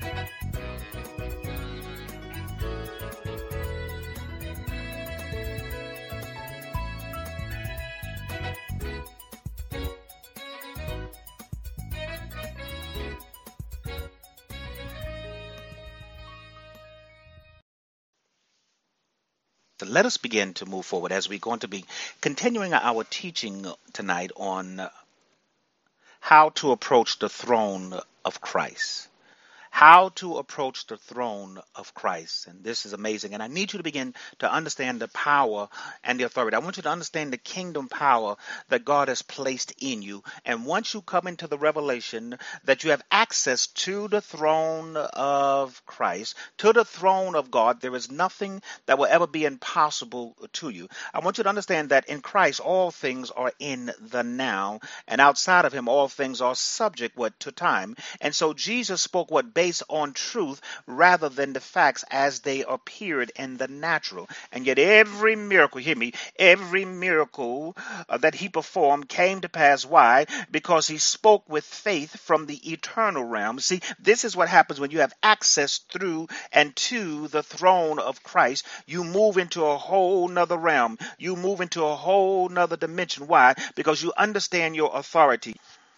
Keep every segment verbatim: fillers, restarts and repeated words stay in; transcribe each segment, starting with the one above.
So let us begin to move forward as we're going to be continuing our teaching tonight on how to approach the throne of Christ. How to approach the throne of Christ. And this is amazing. And I need you to begin to understand the power and the authority. I want you to understand the kingdom power that God has placed in you. And once you come into the revelation that you have access to the throne of Christ, to the throne of God, there is nothing that will ever be impossible to you. I want you to understand that in Christ, all things are in the now. And outside of him, all things are subject what to time. And so Jesus spoke what based on truth rather than the facts as they appeared in the natural. And yet every miracle, hear me, every miracle uh, that he performed came to pass. Why? Because he spoke with faith from the eternal realm. See, this is what happens when you have access through and to the throne of Christ. You move into a whole nother realm. You move into a whole nother dimension. Why? Because you understand your authority.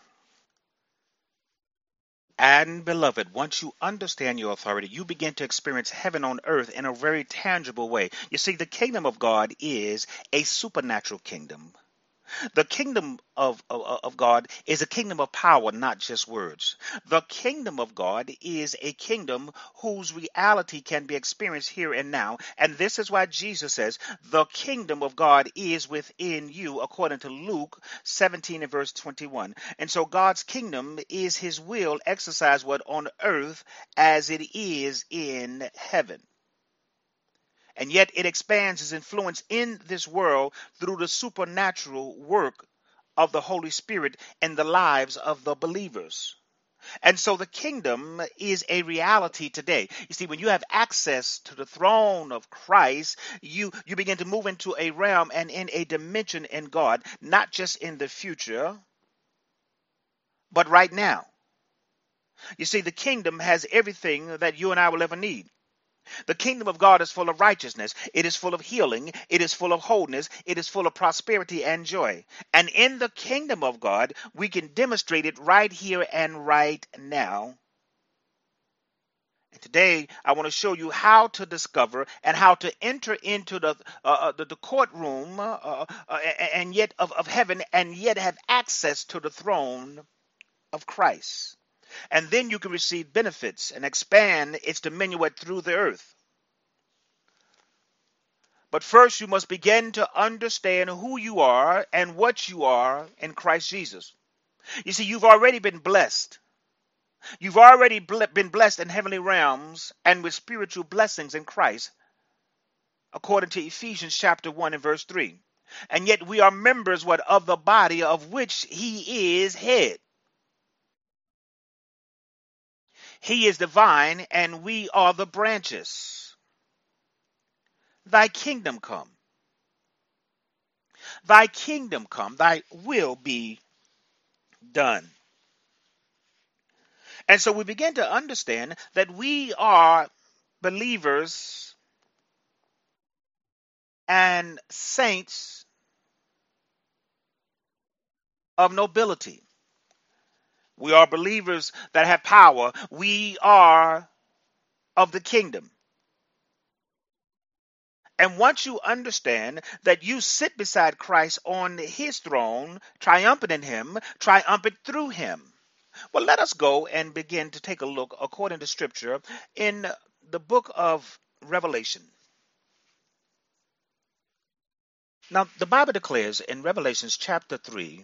And beloved, once you understand your authority, you begin to experience heaven on earth in a very tangible way. You see, the kingdom of God is a supernatural kingdom. The kingdom of, of, of God is a kingdom of power, not just words. The kingdom of God is a kingdom whose reality can be experienced here and now. And this is why Jesus says, the kingdom of God is within you, according to Luke seventeen and verse twenty-one. And so God's kingdom is his will exercised what on earth as it is in heaven. And yet it expands its influence in this world through the supernatural work of the Holy Spirit in the lives of the believers. And so the kingdom is a reality today. You see, when you have access to the throne of Christ, you, you begin to move into a realm and in a dimension in God, not just in the future, but right now. You see, the kingdom has everything that you and I will ever need. The kingdom of God is full of righteousness. It is full of healing. It is full of wholeness. It is full of prosperity and joy. And in the kingdom of God, we can demonstrate it right here and right now. And today, I want to show you how to discover and how to enter into the uh, the, the courtroom uh, uh, and yet of, of heaven and yet have access to the throne of Christ. And then you can receive benefits and expand its dominion through the earth. But first, you must begin to understand who you are and what you are in Christ Jesus. You see, you've already been blessed. You've already been blessed in heavenly realms and with spiritual blessings in Christ, according to Ephesians chapter one and verse three. And yet we are members what of the body of which he is head. He is the vine, and we are the branches. Thy kingdom come. Thy kingdom come. Thy will be done. And so we begin to understand that we are believers and saints of nobility. We are believers that have power. We are of the kingdom. And once you understand that you sit beside Christ on his throne, triumphant in him, triumphant through him. Well, let us go and begin to take a look according to Scripture in the book of Revelation. Now, the Bible declares in Revelations chapter three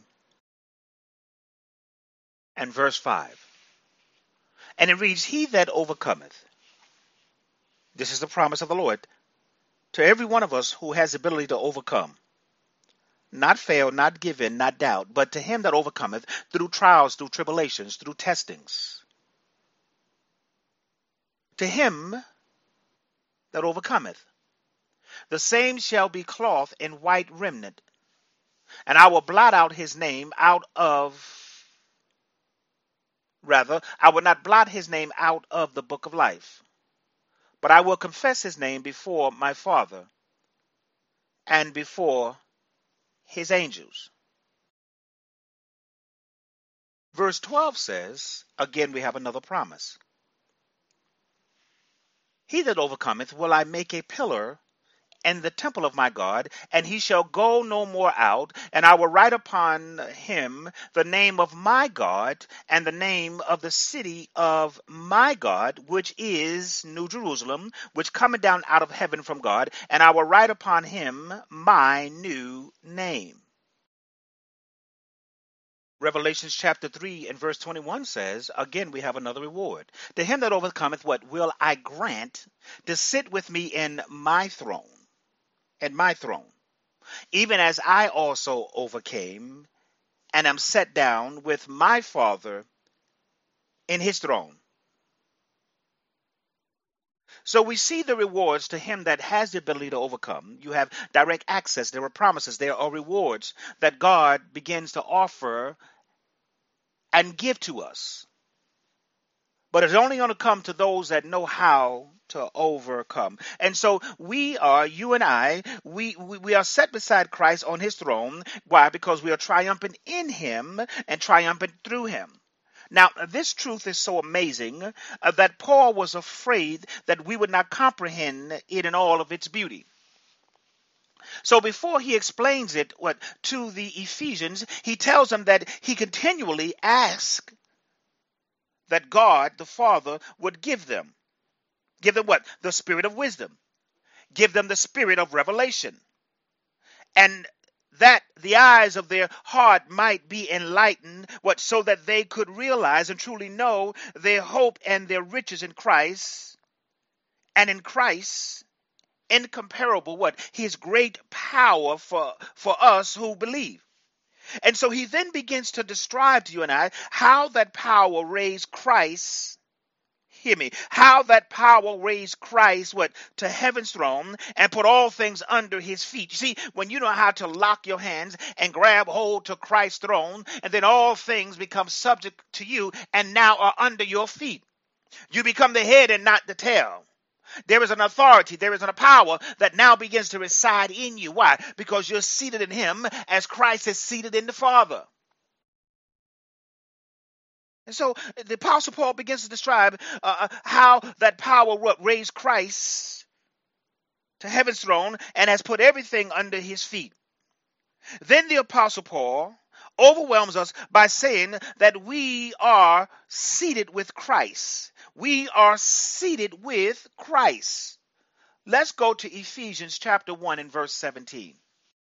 and verse five, and it reads, he that overcometh, this is the promise of the Lord, to every one of us who has the ability to overcome, not fail, not give in, not doubt, but to him that overcometh through trials, through tribulations, through testings. To him that overcometh, the same shall be clothed in white raiment, and I will blot out his name out of Rather, I will not blot his name out of the book of life, but I will confess his name before my Father and before his angels. Verse twelve says, again, we have another promise. He that overcometh will I make a pillar in the temple of my God, and he shall go no more out, and I will write upon him the name of my God, and the name of the city of my God, which is New Jerusalem, which cometh down out of heaven from God, and I will write upon him my new name. Revelations chapter three and verse twenty-one says, again, we have another reward. To him that overcometh, what will I grant? To sit with me in my throne, in my throne, even as I also overcame and am set down with my Father in his throne. So we see the rewards to him that has the ability to overcome. You have direct access. There are promises. There are rewards that God begins to offer and give to us. But it's only going to come to those that know how to overcome. And so we are, you and I, we, we, we are set beside Christ on his throne. Why? Because we are triumphant in him and triumphant through him. Now, this truth is so amazing uh, that Paul was afraid that we would not comprehend it in all of its beauty. So before he explains it what, to the Ephesians, he tells them that he continually asks that God, the Father, would give them. Give them what? The spirit of wisdom. Give them the spirit of revelation. And that the eyes of their heart might be enlightened, what, so that they could realize and truly know their hope and their riches in Christ, and in Christ incomparable, what, his great power for for us who believe. And so he then begins to describe to you and I how that power raised Christ. Hear me. How that power raised Christ, what, to heaven's throne and put all things under his feet. You see, when you know how to lock your hands and grab hold to Christ's throne, and then all things become subject to you and now are under your feet. You become the head and not the tail. There is an authority, there is a power that now begins to reside in you. Why? Because you're seated in him as Christ is seated in the Father. And so the Apostle Paul begins to describe uh, how that power raised Christ to heaven's throne and has put everything under his feet. Then the Apostle Paul overwhelms us by saying that we are seated with Christ. We are seated with Christ. Let's go to Ephesians chapter one and verse seventeen.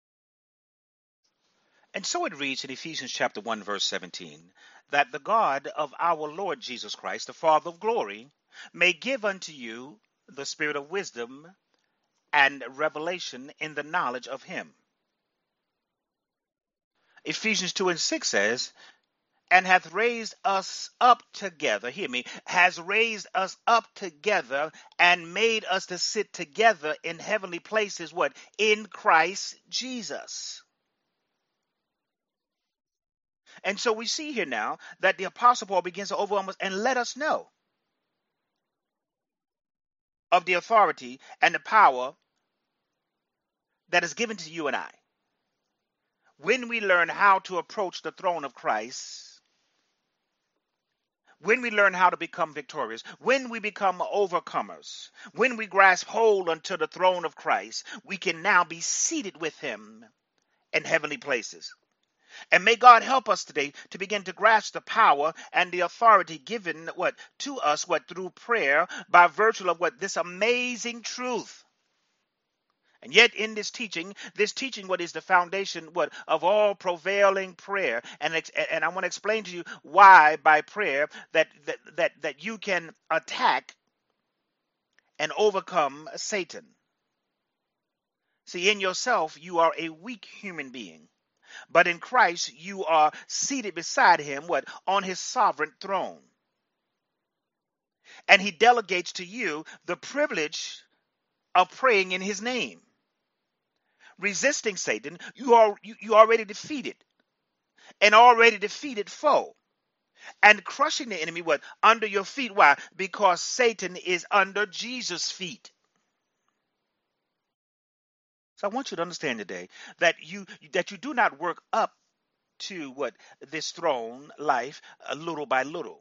And so it reads in Ephesians chapter one, verse seventeen, that the God of our Lord Jesus Christ, the Father of glory, may give unto you the spirit of wisdom and revelation in the knowledge of him. Ephesians two and six says, and hath raised us up together, hear me, has raised us up together and made us to sit together in heavenly places, what? In Christ Jesus. And so we see here now that the Apostle Paul begins to overwhelm us and let us know of the authority and the power that is given to you and I. When we learn how to approach the throne of Christ, when we learn how to become victorious, when we become overcomers, when we grasp hold unto the throne of Christ, we can now be seated with him in heavenly places. And may God help us today to begin to grasp the power and the authority given what to us what through prayer by virtue of what this amazing truth. And yet in this teaching, this teaching what is the foundation what of all prevailing prayer. And and I want to explain to you why by prayer that that that, that you can attack and overcome Satan. See, in yourself, you are a weak human being. But in Christ, you are seated beside him, what? On his sovereign throne. And he delegates to you the privilege of praying in his name. Resisting Satan, you are you, you already defeated. An already defeated foe. and crushing the enemy what? Under your feet. Why? Because Satan is under Jesus' feet. So I want you to understand today that you that you do not work up to what this throne life uh, little by little.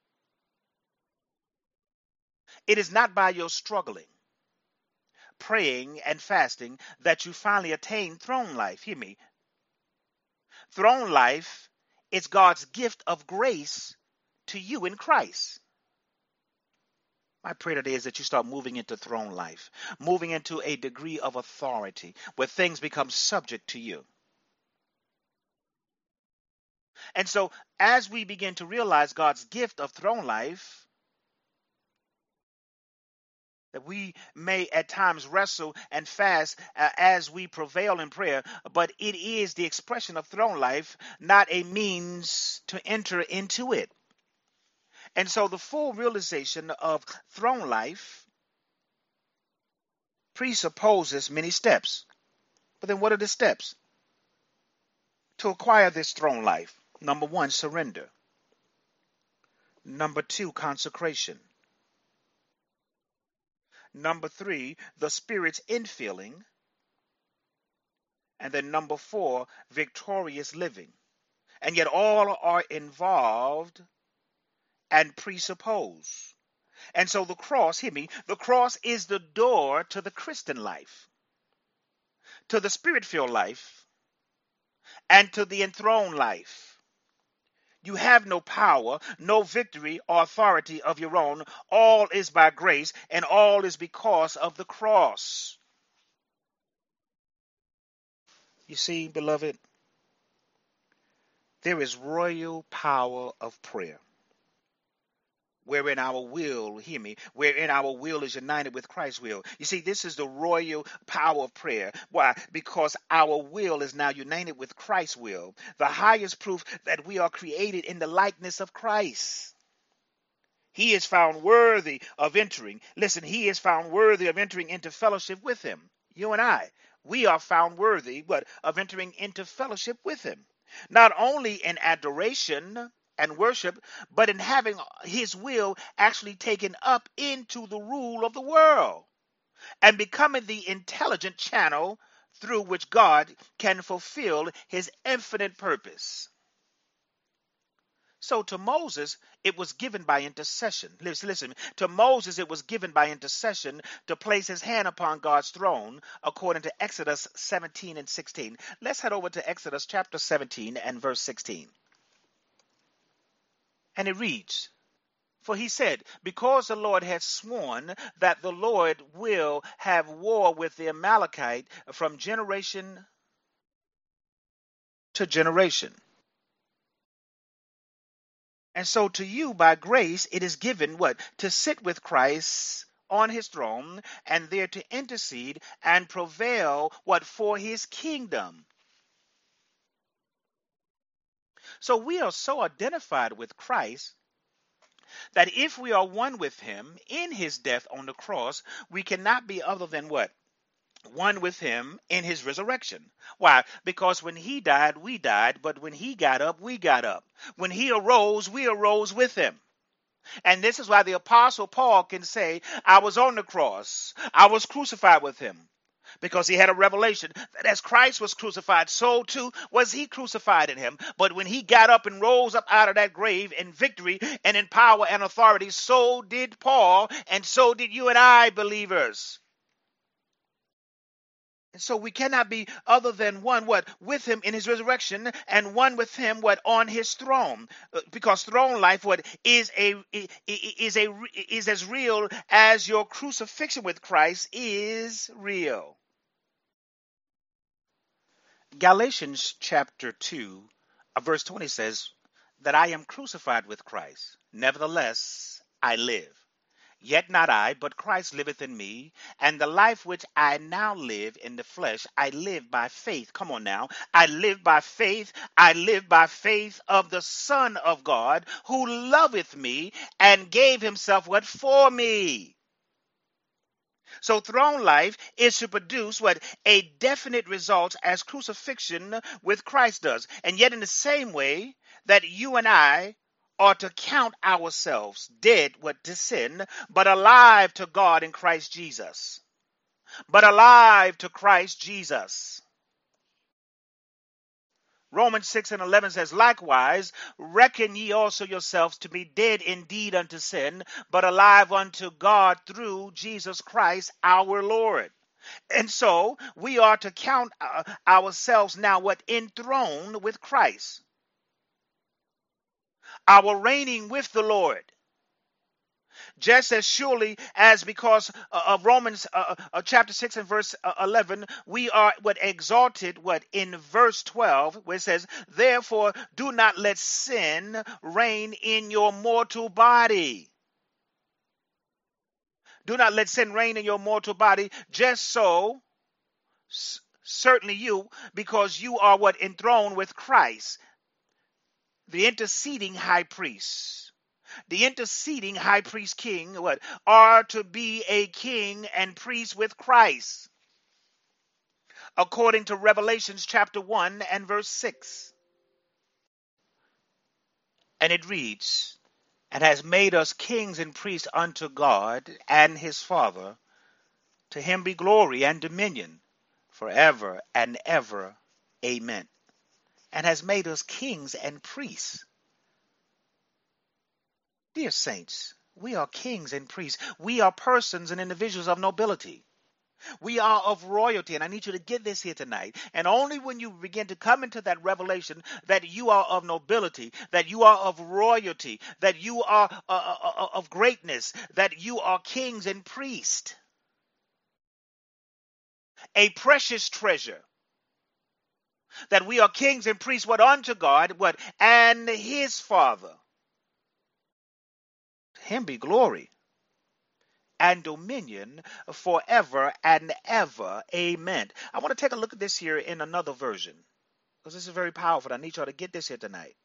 It is not by your struggling, praying, and fasting that you finally attain throne life. Hear me. Throne life is God's gift of grace to you in Christ. My prayer today is that you start moving into throne life, moving into a degree of authority where things become subject to you. And so, as we begin to realize God's gift of throne life, that we may at times wrestle and fast uh, as we prevail in prayer, but it is the expression of throne life, not a means to enter into it. And so the full realization of throne life presupposes many steps. But then what are the steps to acquire this throne life? Number one, surrender. Number two, consecration. Number three, the Spirit's infilling. And then number four, victorious living. And yet all are involved and presuppose. And so the cross, hear me, the cross is the door to the Christian life, to the Spirit-filled life, and to the enthroned life. You have no power, no victory or authority of your own. All is by grace, and all is because of the cross. You see, beloved, there is royal power of prayer, wherein our will, hear me, wherein our will is united with Christ's will. You see, this is the royal power of prayer. Why? Because our will is now united with Christ's will, the highest proof that we are created in the likeness of Christ. He is found worthy of entering. Listen, he is found worthy of entering into fellowship with him. You and I, we are found worthy, what, of entering into fellowship with him. Not only in adoration and worship, but in having his will actually taken up into the rule of the world and becoming the intelligent channel through which God can fulfill his infinite purpose. So to Moses, it was given by intercession. Listen, listen, to Moses, it was given by intercession to place his hand upon God's throne, according to Exodus seventeen and sixteen. Let's head over to Exodus chapter seventeen and verse sixteen. And it reads, for he said, because the Lord has sworn that the Lord will have war with the Amalekite from generation to generation. And so to you, by grace, it is given what? To sit with Christ on his throne and there to intercede and prevail what? For his kingdom. So we are so identified with Christ that if we are one with him in his death on the cross, we cannot be other than what? One with him in his resurrection. Why? Because when he died, we died, but when he got up, we got up. When he arose, we arose with him. And this is why the apostle Paul can say, I was on the cross, I was crucified with him. Because he had a revelation that as Christ was crucified, so too was he crucified in him. But when he got up and rose up out of that grave in victory and in power and authority, so did Paul, and so did you and I, believers. And so we cannot be other than one, what, with him in his resurrection, and one with him, what, on his throne. Because throne life, what, is a is a is as real as your crucifixion with Christ is real. Galatians chapter two, verse twenty says that I am crucified with Christ. Nevertheless, I live. Yet not I, but Christ liveth in me, and the life which I now live in the flesh, I live by faith. Come on now. I live by faith. I live by faith of the Son of God, who loveth me and gave himself what? For me. So throne life is to produce what? A definite result as crucifixion with Christ does. And yet in the same way that you and I are to count ourselves dead what to sin, but alive to God in Christ Jesus. But alive to Christ Jesus. Romans six and eleven says, likewise, reckon ye also yourselves to be dead indeed unto sin, but alive unto God through Jesus Christ our Lord. And so we are to count uh, ourselves now what enthroned with Christ, our reigning with the Lord. Just as surely as because uh, of Romans uh, uh, chapter six and verse uh, eleven, we are what exalted what in verse twelve, where it says, therefore do not let sin reign in your mortal body. Do not let sin reign in your mortal body, just so s- certainly you, because you are what enthroned with Christ, the interceding high priest. The interceding high priest king, what, are to be a king and priest with Christ, according to Revelations chapter one and verse six. And it reads, and has made us kings and priests unto God and his Father. To him be glory and dominion forever and ever. Amen. And has made us kings and priests. Dear saints, we are kings and priests. We are persons and individuals of nobility. We are of royalty, and I need you to get this here tonight. And only when you begin to come into that revelation that you are of nobility, that you are of royalty, that you are uh, uh, uh, of greatness, that you are kings and priests, a precious treasure, that we are kings and priests, what unto God, what, and his Father. To him be glory and dominion forever and ever. Amen. I want to take a look at this here in another version, because this is very powerful. I need y'all to get this here tonight.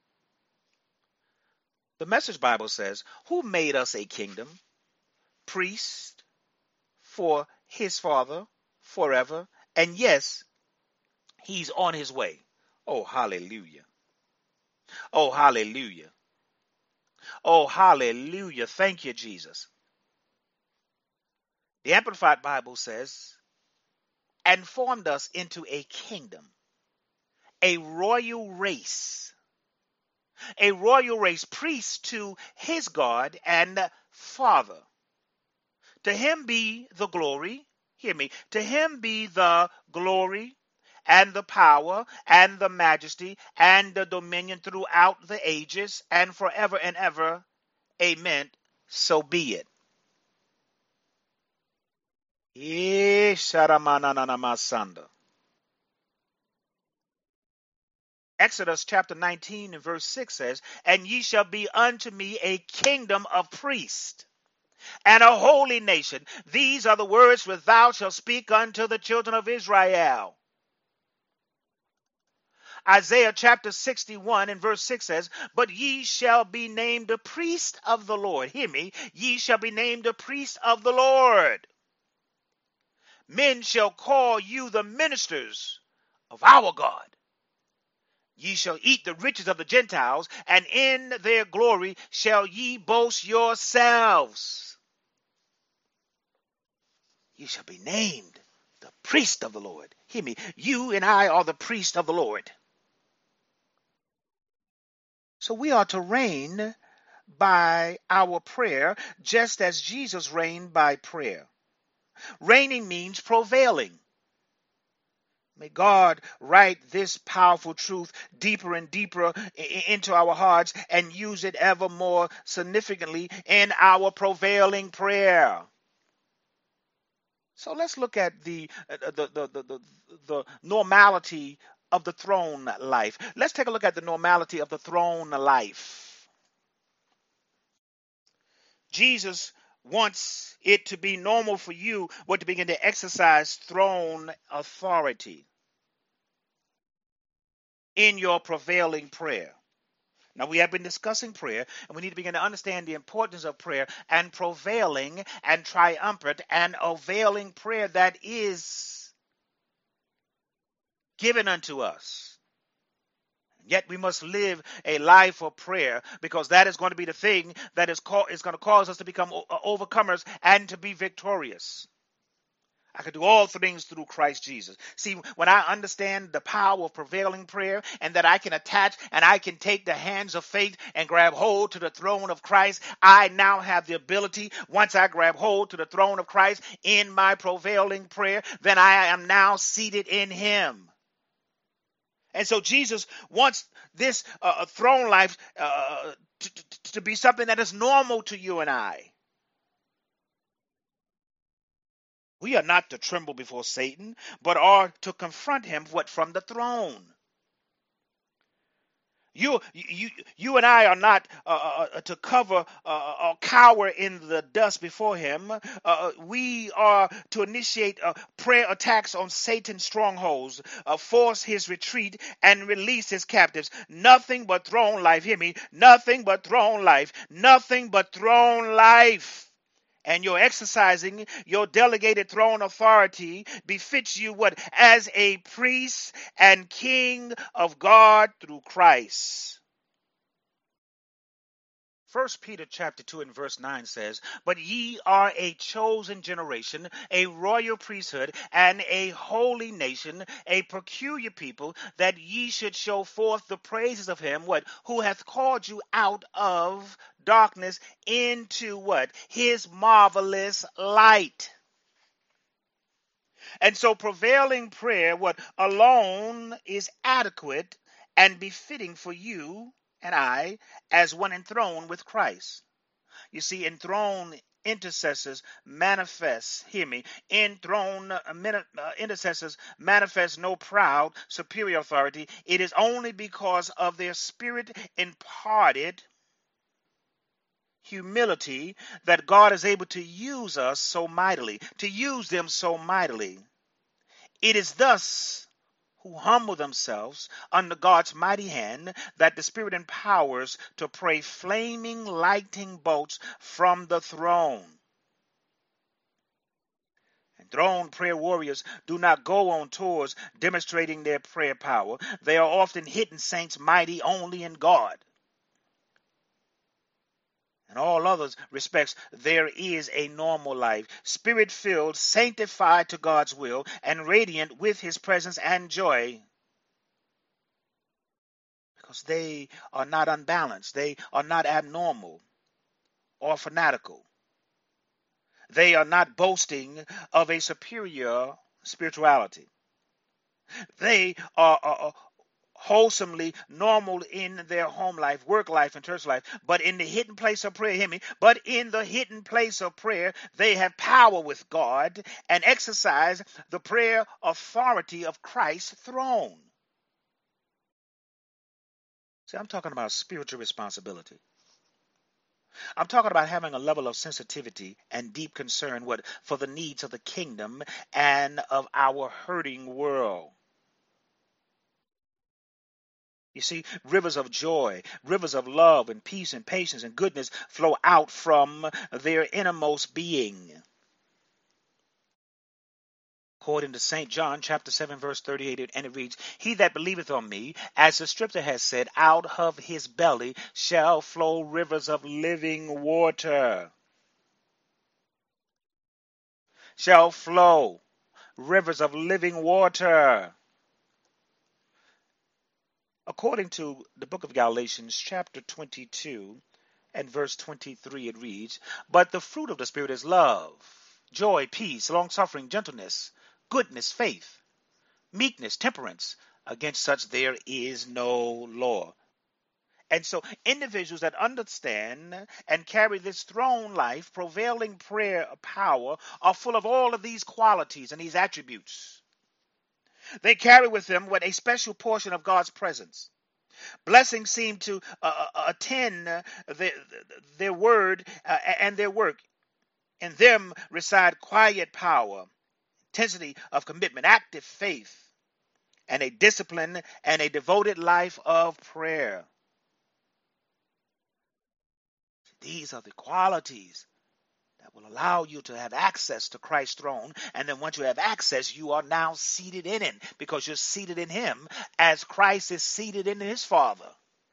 The Message Bible says, who made us a kingdom, priest for his Father forever. And yes, he's on his way. Oh, hallelujah. Oh, hallelujah. Oh, hallelujah. Thank you, Jesus. The Amplified Bible says, and formed us into a kingdom, a royal race, a royal race, priests to his God and Father. To him be the glory, hear me, to him be the glory and the power and the majesty and the dominion throughout the ages and forever and ever. Amen. So be it. Eh, sharamananamasanda. Exodus chapter nineteen and verse six says, and ye shall be unto me a kingdom of priests and a holy nation. These are the words which thou shalt speak unto the children of Israel. Isaiah chapter sixty-one and verse six says, but ye shall be named the priest of the Lord. Hear me. Ye shall be named the priest of the Lord. Men shall call you the ministers of our God. Ye shall eat the riches of the Gentiles, and in their glory shall ye boast yourselves. You shall be named the priest of the Lord. Hear me. You and I are the priest of the Lord. So we are to reign by our prayer, just as Jesus reigned by prayer. Reigning means prevailing. May God write this powerful truth deeper and deeper into our hearts and use it ever more significantly in our prevailing prayer. So let's look at the the the the, the, the normality of the throne life. Let's take a look at the normality of the throne life. Jesus wants it to be normal for you what to begin to exercise throne authority in your prevailing prayer. Now, we have been discussing prayer, and we need to begin to understand the importance of prayer and prevailing and triumphant and availing prayer that is given unto us. Yet we must live a life of prayer, because that is going to be the thing that is, call, is going to cause us to become o- overcomers and to be victorious. I can do all things through Christ Jesus. See, when I understand the power of prevailing prayer, and that I can attach and I can take the hands of faith and grab hold to the throne of Christ, I now have the ability, once I grab hold to the throne of Christ in my prevailing prayer, then I am now seated in him. And so Jesus wants this uh, throne life uh, to, to, to be something that is normal to you and I. We are not to tremble before Satan, but are to confront him what from the throne. You, you, you and I are not uh, uh, to cover uh, or cower in the dust before him. Uh, we are to initiate uh, prayer attacks on Satan's strongholds, uh, force his retreat, and release his captives. Nothing but throne life. Hear me. Nothing but throne life. Nothing but throne life. And your exercising your delegated throne authority befits you what? As a priest and king of God through Christ. First Peter chapter two and verse nine says, "But ye are a chosen generation, a royal priesthood, and a holy nation, a peculiar people, that ye should show forth the praises of him, what? Who hath called you out of darkness into what? His marvelous light." And so prevailing prayer, what? Alone is adequate and befitting for you and I as one enthroned with Christ. You see, enthroned intercessors manifest, hear me, enthroned uh, uh, intercessors manifest no proud, superior authority. It is only because of their spirit imparted humility that God is able to use us so mightily, to use them so mightily. It is thus who humble themselves under God's mighty hand that the Spirit empowers to pray flaming lightning bolts from the throne. And throne prayer warriors do not go on tours demonstrating their prayer power. They are often hidden saints mighty only in God. In all other respects, there is a normal life, spirit-filled, sanctified to God's will, and radiant with his presence and joy. Because they are not unbalanced. They are not abnormal or fanatical. They are not boasting of a superior spirituality. They are, are, are wholesomely normal in their home life, work life, and church life. But in the hidden place of prayer, hear me, but in the hidden place of prayer, they have power with God and exercise the prayer authority of Christ's throne. See, I'm talking about spiritual responsibility. I'm talking about having a level of sensitivity and deep concern what, for the needs of the kingdom and of our hurting world. You see, rivers of joy, rivers of love and peace and patience and goodness flow out from their innermost being. According to Saint John chapter seven verse thirty-eight, and it reads, "He that believeth on me, as the scripture has said, out of his belly shall flow rivers of living water." Shall flow rivers of living water. According to the book of Galatians chapter twenty-two and verse twenty-three, it reads, "But the fruit of the Spirit is love, joy, peace, long-suffering, gentleness, goodness, faith, meekness, temperance. Against such there is no law." And so individuals that understand and carry this throne life, prevailing prayer power, are full of all of these qualities and these attributes. They carry with them what a special portion of God's presence. Blessings seem to uh, uh, attend uh, their, their word uh, and their work. In them reside quiet power, intensity of commitment, active faith, and a discipline and a devoted life of prayer. These are the qualities that that will allow you to have access to Christ's throne. And then once you have access, you are now seated in it because you're seated in him as Christ is seated in his Father.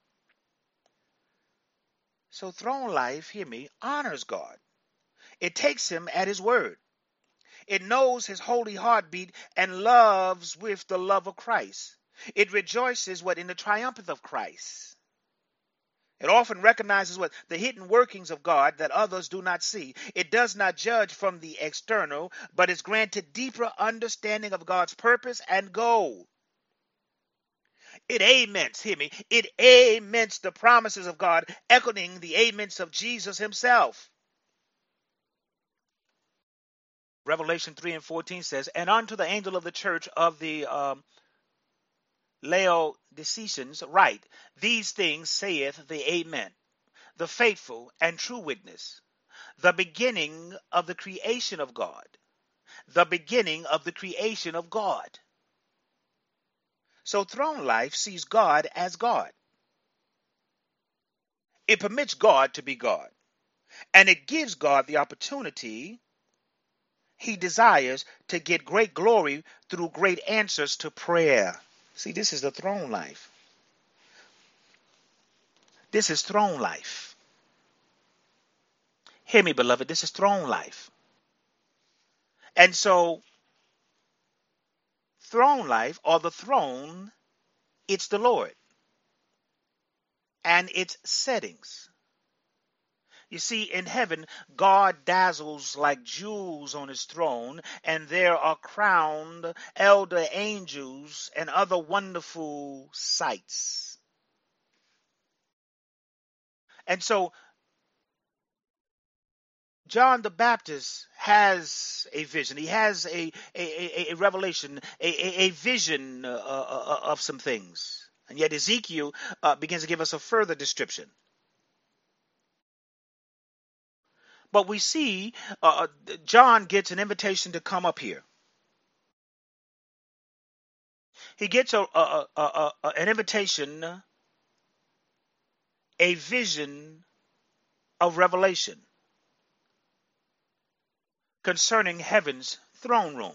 So throne life, hear me, honors God. It takes him at his word. It knows his holy heartbeat and loves with the love of Christ. It rejoices what in the triumph of Christ. It often recognizes what the hidden workings of God that others do not see. It does not judge from the external, but is granted deeper understanding of God's purpose and goal. It amens, hear me, it amens the promises of God, echoing the amens of Jesus himself. Revelation three and fourteen says, and unto the angel of the church of the um, Laodiceans write, these things saith the Amen, the faithful and true witness, the beginning of the creation of God, the beginning of the creation of God. So throne life sees God as God. It permits God to be God, and it gives God the opportunity he desires to get great glory through great answers to prayer. See, this is the throne life. This is throne life. Hear me, beloved, this is throne life. And so, throne life, or the throne, it's the Lord and its settings. You see, in heaven, God dazzles like jewels on his throne, and there are crowned elder angels and other wonderful sights. And so, John the Baptist has a vision. He has a, a, a, a revelation, a, a, a vision uh, uh, of some things. And yet Ezekiel uh, begins to give us a further description. But we see uh, John gets an invitation to come up here. He gets a, a, a, a, a, an invitation, a vision of revelation concerning heaven's throne room.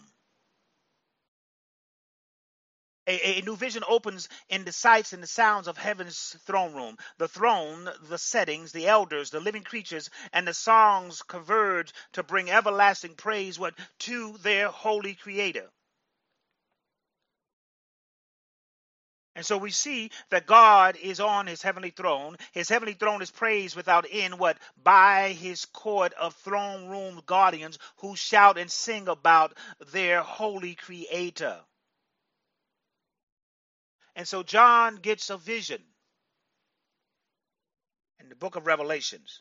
A, a new vision opens in the sights and the sounds of heaven's throne room. The throne, the settings, the elders, the living creatures, and the songs converge to bring everlasting praise what to their holy creator. And so we see that God is on his heavenly throne. His heavenly throne is praised without end, what? By his court of throne room guardians who shout and sing about their holy creator. And so John gets a vision in the book of Revelations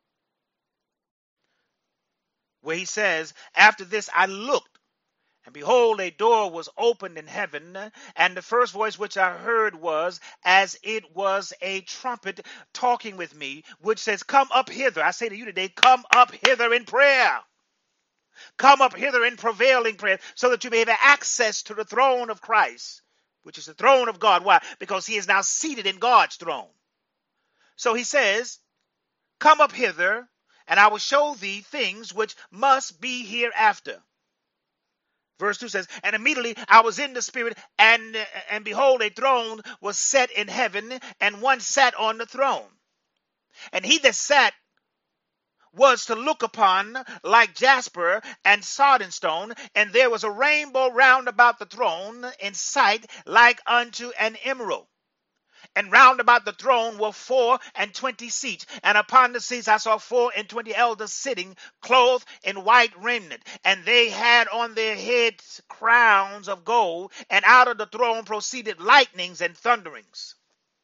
where he says, after this I looked, and behold, a door was opened in heaven, and the first voice which I heard was, as it was a trumpet talking with me, which says, come up hither. I say to you today, come up hither in prayer. Come up hither in prevailing prayer, so that you may have access to the throne of Christ, which is the throne of God. Why? Because he is now seated in God's throne. So he says, come up hither, and I will show thee things which must be hereafter. Verse two says, and immediately I was in the spirit, and, and behold, a throne was set in heaven, and one sat on the throne. And he that sat was to look upon like jasper and sardine stone, and there was a rainbow round about the throne in sight like unto an emerald. And round about the throne were four and twenty seats, and upon the seats I saw four and twenty elders sitting, clothed in white raiment, and they had on their heads crowns of gold, and out of the throne proceeded lightnings and thunderings.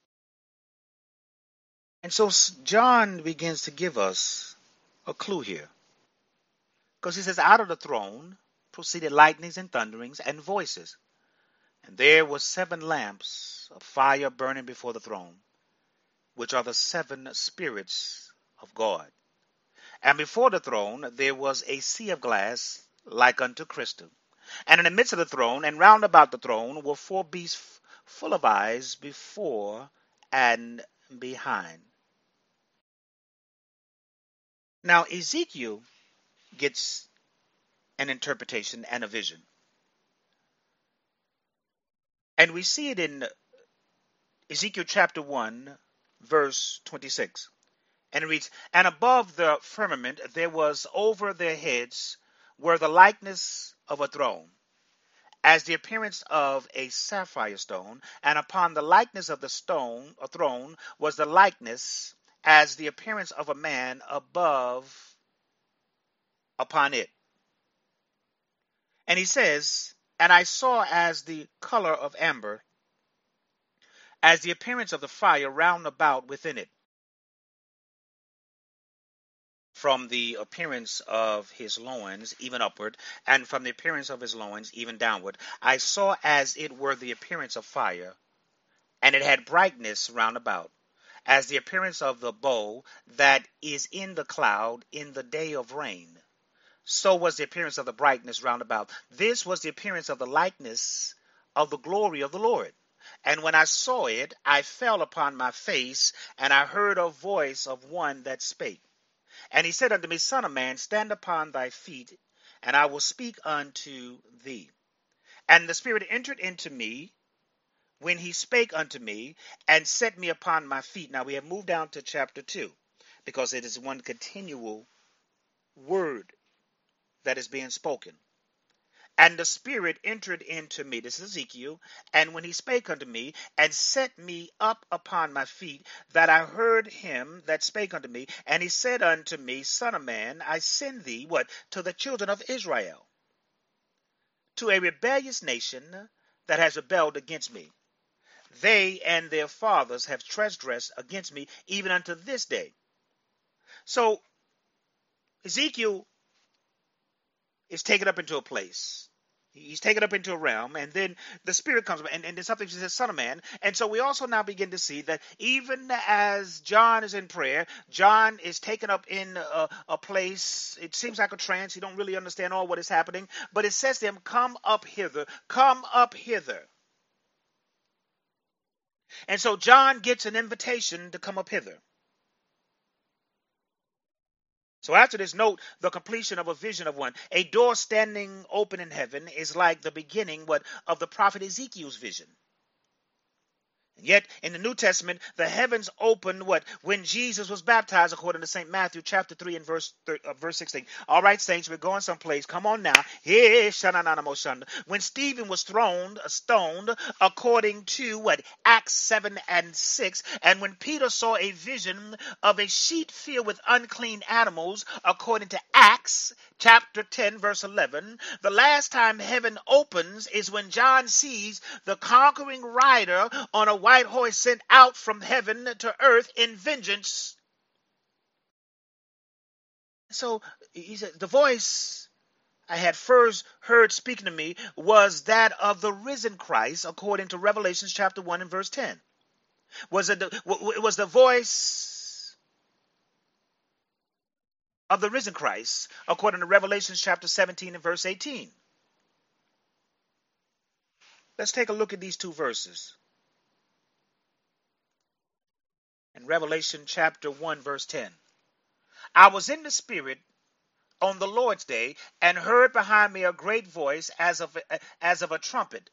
And so John begins to give us a clue here, because he says, out of the throne proceeded lightnings and thunderings and voices. And there were seven lamps of fire burning before the throne, which are the seven spirits of God. And before the throne there was a sea of glass like unto crystal. And in the midst of the throne and round about the throne were four beasts full of eyes before and behind. Now Ezekiel gets an interpretation and a vision. And we see it in Ezekiel chapter one, verse twenty-six. And it reads, "And above the firmament there was over their heads were the likeness of a throne, as the appearance of a sapphire stone, and upon the likeness of the stone, a throne, was the likeness as the appearance of a man above upon it." And he says, "And I saw as the color of amber, as the appearance of the fire round about within it, from the appearance of his loins even upward, and from the appearance of his loins even downward. I saw as it were the appearance of fire, and it had brightness round about, as the appearance of the bow that is in the cloud in the day of rain. So was the appearance of the brightness round about. This was the appearance of the likeness of the glory of the Lord. And when I saw it, I fell upon my face, and I heard a voice of one that spake. And he said unto me, Son of man, stand upon thy feet, and I will speak unto thee. And the Spirit entered into me when he spake unto me, and set me upon my feet. Now we have moved down to chapter two, because it is one continual word that is being spoken. And the Spirit entered into me, this is Ezekiel, and when he spake unto me, and set me up upon my feet, that I heard him that spake unto me, and he said unto me, Son of man, I send thee, what? To the children of Israel, to a rebellious nation that has rebelled against me. They and their fathers have transgressed against me, even unto this day. So, Ezekiel is taken up into a place. He's taken up into a realm, and then the Spirit comes, and, and then something says, Son of man. And so we also now begin to see that even as John is in prayer, John is taken up in a, a place, it seems like a trance. You don't really understand all what is happening, but it says to him, come up hither, come up hither. And so John gets an invitation to come up hither. So after this, note the completion of a vision of one. A door standing open in heaven is like the beginning what of the prophet Ezekiel's vision. And yet, in the New Testament, the heavens opened what? When Jesus was baptized, according to Saint Matthew chapter three and verse uh, verse sixteen. All right, saints, we're going someplace. Come on now. Here, when Stephen was thrown, uh, stoned, according to what? Acts seven and six. And when Peter saw a vision of a sheet filled with unclean animals, according to Acts chapter ten, verse eleven. The last time heaven opens is when John sees the conquering rider on a white horse sent out from heaven to earth in vengeance. So he said, the voice I had first heard speaking to me was that of the risen Christ, according to Revelation chapter one and verse ten. Was it the, it was the voice of the risen Christ, according to Revelation chapter seventeen and verse eighteen. Let's take a look at these two verses. In Revelation chapter one, verse ten. I was in the Spirit on the Lord's day, and heard behind me a great voice as of, as of a trumpet.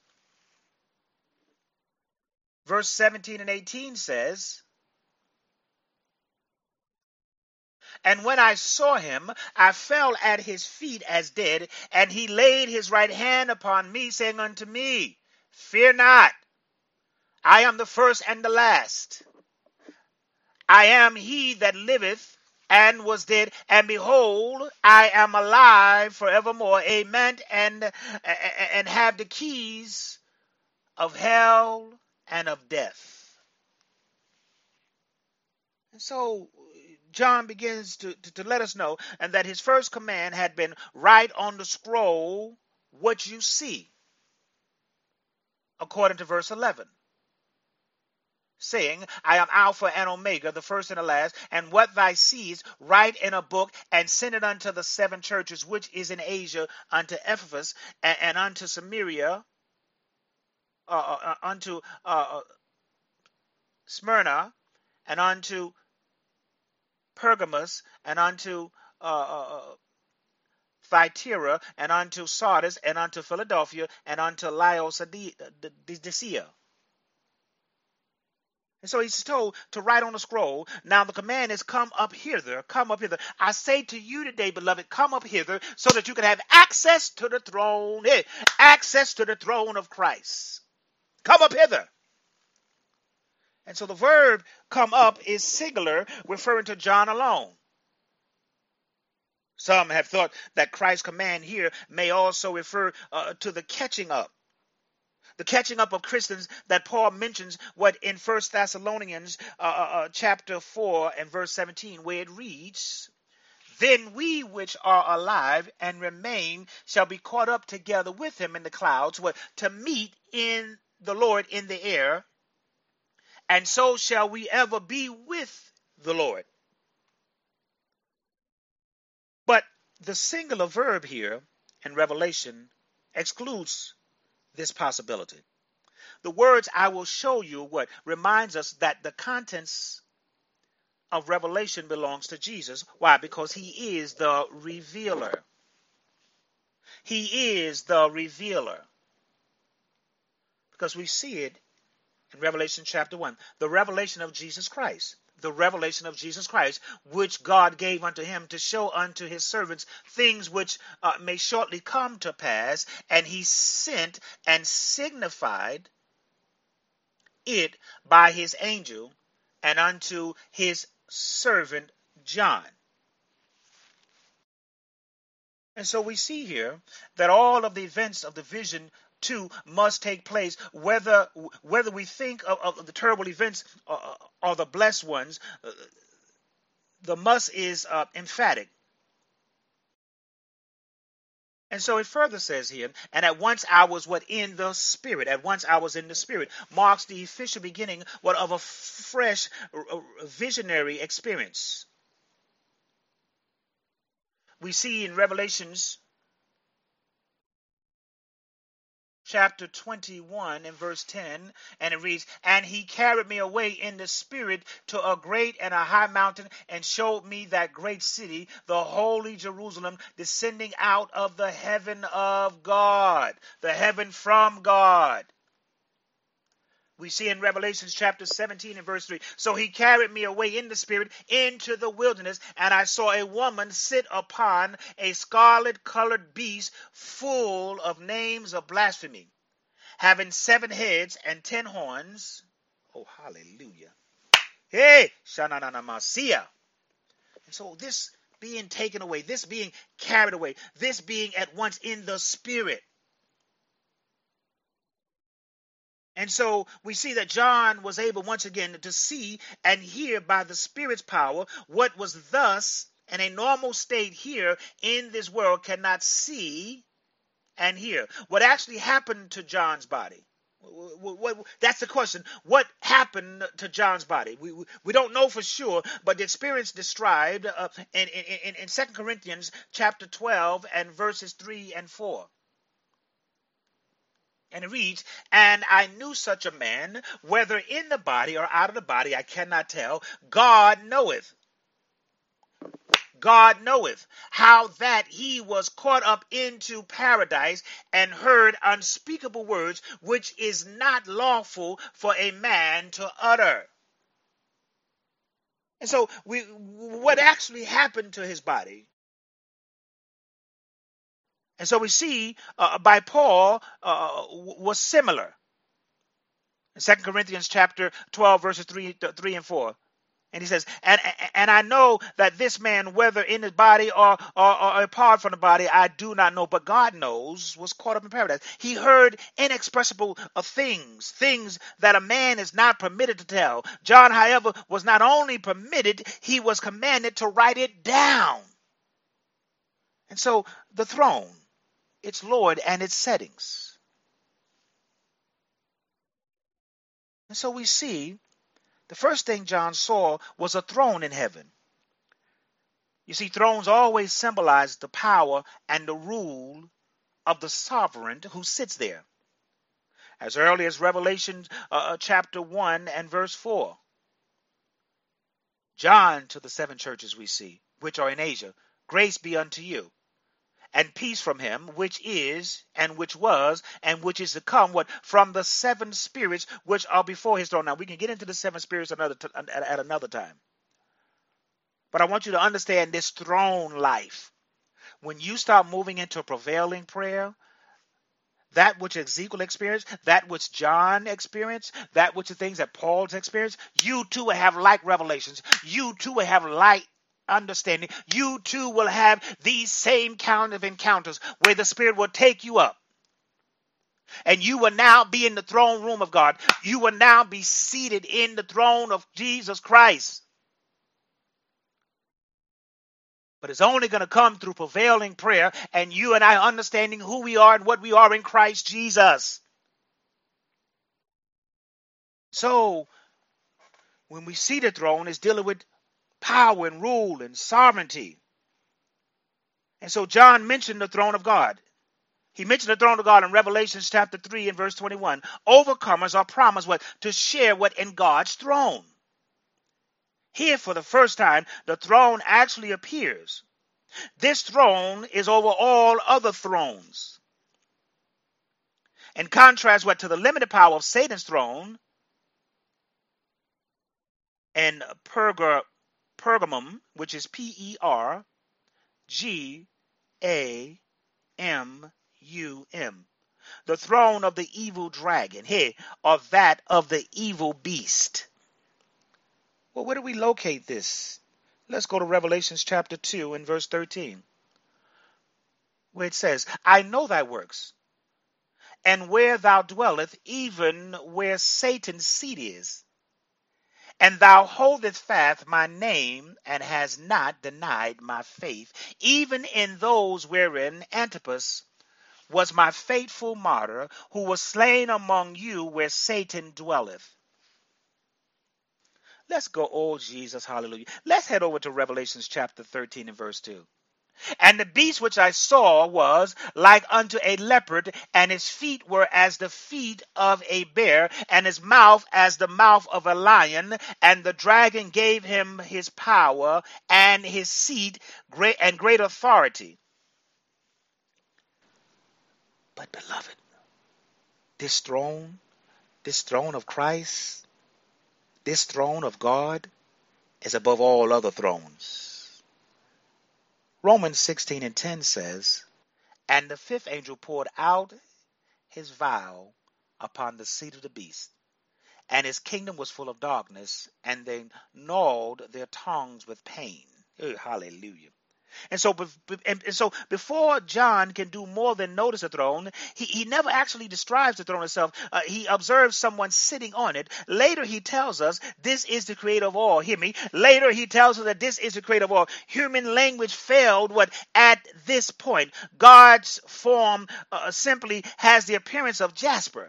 Verse seventeen and eighteen says, And when I saw him, I fell at his feet as dead, and he laid his right hand upon me, saying unto me, Fear not, I am the first and the last. I am he that liveth and was dead, and behold, I am alive forevermore. Amen. And, and have the keys of hell and of death. And so John begins to, to, to let us know, and that his first command had been, write on the scroll what you see, according to verse eleven. Saying, I am Alpha and Omega, the first and the last, and what thou seest, write in a book, and send it unto the seven churches which is in Asia, unto Ephesus, and, and unto Samaria, uh, uh, unto uh, Smyrna, and unto Pergamos, and unto uh, uh, Thyatira, and unto Sardis, and unto Philadelphia, and unto Laodicea. And so he's told to write on a scroll. Now the command is, come up hither, come up hither. I say to you today, beloved, come up hither so that you can have access to the throne, eh, access to the throne of Christ. Come up hither. And so the verb come up is singular, referring to John alone. Some have thought that Christ's command here may also refer uh, to the catching up. The catching up of Christians that Paul mentions what in First Thessalonians uh, uh, chapter four and verse seventeen, where it reads, then we which are alive and remain shall be caught up together with him in the clouds, what, to meet in the Lord in the air, and so shall we ever be with the Lord. But the singular verb here in Revelation excludes this possibility. The words I will show you what reminds us that the contents of Revelation belongs to Jesus. Why? Because he is the revealer. He is the revealer. Because we see it in Revelation chapter one. The revelation of Jesus Christ. The revelation of Jesus Christ, which God gave unto him to show unto his servants things which uh, may shortly come to pass. And he sent and signified it by his angel and unto his servant John. And so we see here that all of the events of the vision two must take place, whether whether we think of, of the terrible events or, or the blessed ones. The must is uh, emphatic. And so it further says here, and at once I was what in the Spirit. At once I was in the Spirit. Marks the official beginning what of a fresh uh, visionary experience. We see in Revelations chapter twenty-one and verse ten, and it reads, and he carried me away in the Spirit to a great and a high mountain, and showed me that great city, the holy Jerusalem, descending out of the heaven of God, the heaven from God. We see in Revelation chapter seventeen and verse three, so he carried me away in the Spirit into the wilderness, and I saw a woman sit upon a scarlet-colored beast full of names of blasphemy, having seven heads and ten horns. Oh, hallelujah. Hey, Shananamasia. And so this being taken away, this being carried away, this being at once in the Spirit. And so we see that John was able once again to see and hear by the Spirit's power what was thus in a normal state here in this world cannot see and hear. What actually happened to John's body? What, what, that's the question. What happened to John's body? We, we, we don't know for sure, but the experience described uh, in, in, in Second Corinthians chapter twelve and verses three and four. And it reads, and I knew such a man, whether in the body or out of the body, I cannot tell. God knoweth. God knoweth how that he was caught up into paradise and heard unspeakable words, which is not lawful for a man to utter. And so we, what actually happened to his body? And so we see uh, by Paul uh, was similar. In Second Corinthians chapter twelve, verses three, three and four. And he says, and, and I know that this man, whether in his body or, or, or apart from the body, I do not know, but God knows, was caught up in paradise. He heard inexpressible things, things that a man is not permitted to tell. John, however, was not only permitted, he was commanded to write it down. And so the throne, its Lord and its settings. And so we see the first thing John saw was a throne in heaven. You see, thrones always symbolize the power and the rule of the sovereign who sits there. As early as Revelation uh, chapter one and verse four. John to the seven churches we see, which are in Asia, grace be unto you. and peace from him, which is, and which was, and which is to come, what? From the seven spirits which are before his throne. Now, we can get into the seven spirits another t- at, at another time. But I want you to understand this throne life. When you start moving into a prevailing prayer, that which Ezekiel experienced, that which John experienced, that which the things that Paul's experienced, you too will have like revelations. You too will have like understanding. You too will have these same kind of encounters where the Spirit will take you up. And you will now be in the throne room of God. You will now be seated in the throne of Jesus Christ. But it's only going to come through prevailing prayer and you and I understanding who we are and what we are in Christ Jesus. So, when we see the throne, it's dealing with power and rule and sovereignty. And so John mentioned the throne of God. He mentioned the throne of God in Revelation chapter three and verse twenty-one. Overcomers are promised what? To share what in God's throne. Here, for the first time, the throne actually appears. This throne is over all other thrones. In contrast what to the limited power of Satan's throne and Perga, Pergamum, which is P E R G A M U M. The throne of the evil dragon, here, or that of the evil beast. Well, where do we locate this? Let's go to Revelation chapter two and verse thirteen, where it says, I know thy works, and where thou dwellest, even where Satan's seat is. And thou holdest fast my name, and hast not denied my faith, even in those wherein Antipas was my faithful martyr, who was slain among you where Satan dwelleth. Let's go, oh Jesus, hallelujah. Let's head over to Revelation chapter thirteen and verse two. And the beast which I saw was like unto a leopard, and his feet were as the feet of a bear, and his mouth as the mouth of a lion. And the dragon gave him his power and his seat great and great authority. But beloved, this throne, this throne of Christ, this throne of God is above all other thrones. Romans sixteen and ten says, and the fifth angel poured out his vial upon the seat of the beast, and his kingdom was full of darkness, and they gnawed their tongues with pain. Oh, hallelujah. And so, and so before John can do more than notice the throne, he, he never actually describes the throne itself. Uh, he observes someone sitting on it. Later he tells us this is the creator of all. Hear me. Later he tells us that this is the creator of all. Human language failed what at this point. God's form uh, simply has the appearance of jasper.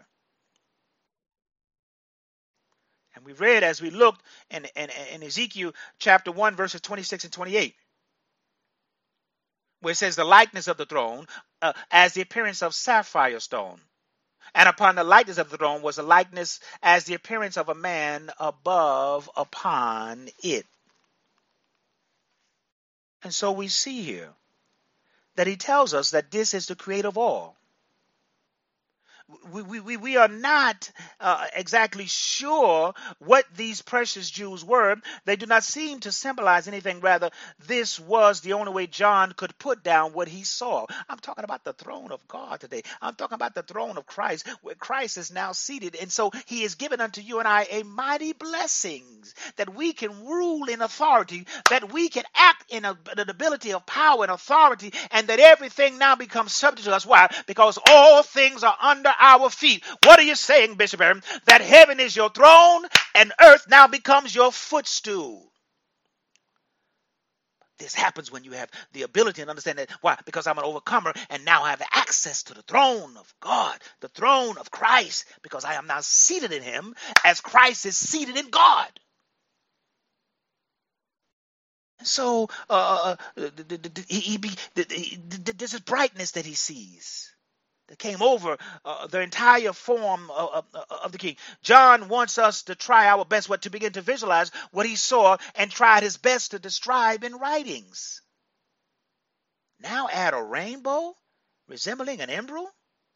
And we read as we looked in, in, in Ezekiel chapter one verses twenty-six and twenty-eight. Where it says the likeness of the throne uh, as the appearance of sapphire stone. And upon the likeness of the throne was a likeness as the appearance of a man above upon it. And so we see here that he tells us that this is the creator of all. We, we, we are not uh, exactly sure what these precious jewels were. They do not seem to symbolize anything. Rather, this was the only way John could put down what he saw. I'm talking about the throne of God today. I'm talking about the throne of Christ, where Christ is now seated. And so he has given unto you and I a mighty blessings that we can rule in authority, that we can act in a, an ability of power and authority, and that everything now becomes subject to us. Why? Because all things are under our feet. What are you saying, Bishop Aaron? That heaven is your throne and earth now becomes your footstool. This happens when you have the ability and understand that. Why? Because I'm an overcomer and now I have access to the throne of God, the throne of Christ, because I am now seated in him as Christ is seated in God. So uh, he, he be, this is brightness that he sees that came over uh, the entire form of, of, of the king. John wants us to try our best, what to begin to visualize what he saw and tried his best to describe in writings. now add a rainbow resembling an emerald?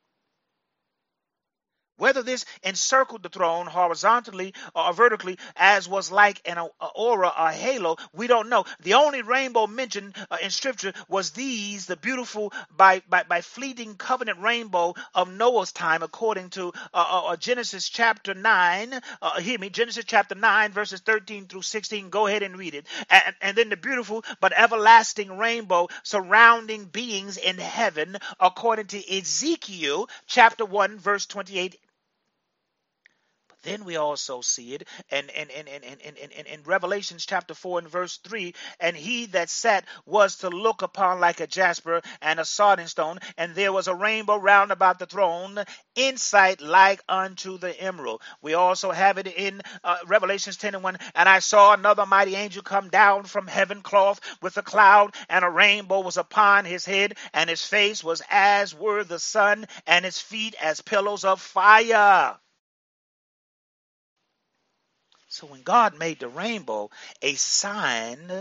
Whether this encircled the throne horizontally or vertically, as was like an a- aura or halo, we don't know. The only rainbow mentioned uh, in Scripture was these, the beautiful by, by, by fleeting covenant rainbow of Noah's time, according to uh, uh, uh, Genesis chapter nine. Uh, hear me, Genesis chapter nine, verses thirteen through sixteen. Go ahead and read it. And, and then the beautiful but everlasting rainbow surrounding beings in heaven, according to Ezekiel chapter one, verse twenty-eight. Then we also see it in, in, in, in, in, in, in, in Revelations chapter four and verse three. And he that sat was to look upon like a jasper and a sardine stone, and there was a rainbow round about the throne, in sight like unto the emerald. We also have it in uh, Revelations ten and one. And I saw another mighty angel come down from heaven, clothed with a cloud, and a rainbow was upon his head, and his face was as were the sun, and his feet as pillars of fire. So when God made the rainbow a sign